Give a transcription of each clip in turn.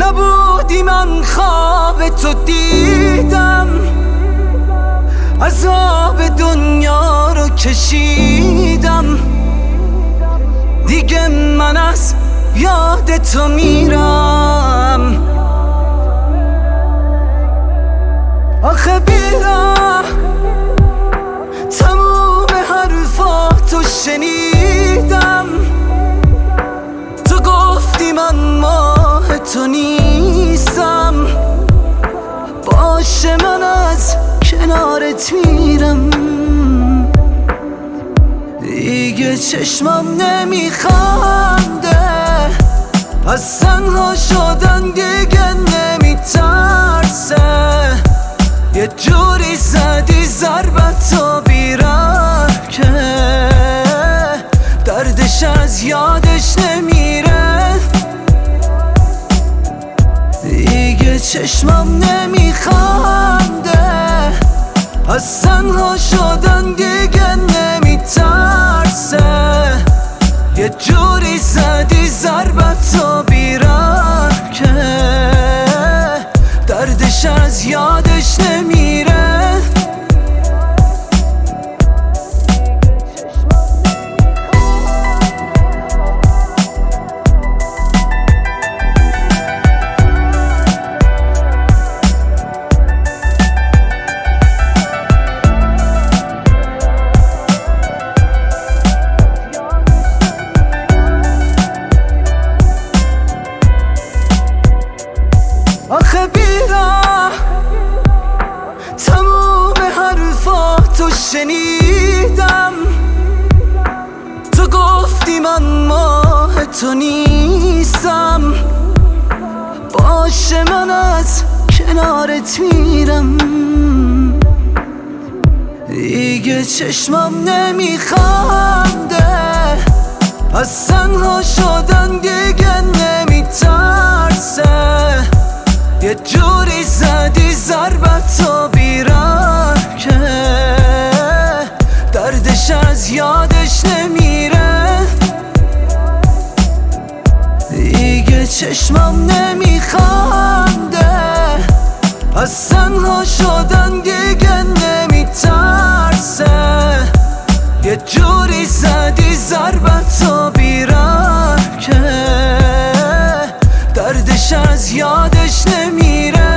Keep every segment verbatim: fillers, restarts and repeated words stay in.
نبودی من خواب تو دیدم، عذاب دنیا رو کشیدم. دیگه من از یاد تو میرم. آخه بیرم تموم حرفاتو شنیدم. تو گفتی من ماه تو نیستم، باشه من از کنارت میرم. دیگه چشمم نمیخنده، از تنها شدن دیگه نمیترسه. یه جوری زدی ضربتو بیرم که دردش از یادش نمیره. دیگه چشمم نمیخنده، از تنها شدن دیگه نمیترسه. یه جوری زدی ضربتو بیرم که دردش از یادش نمیره. آخه بیرم تموم حرفاتو شنیدم. تو گفتی من ماه تو نیستم، باشه من از کنارت میرم. دیگه چشمم نمیخنده، از تنها شدن دیگه نمیترسه. یه جوری زدی ضربتو بیرم که دردش از یادش نمیره. دیگه چشمم نمیخنده، از تنها شدن دیگه نمیترسه. یه جوری زدی ضربتو بیرم که دردش از یادش نمیره.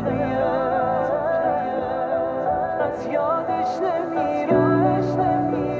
یادش نمیره.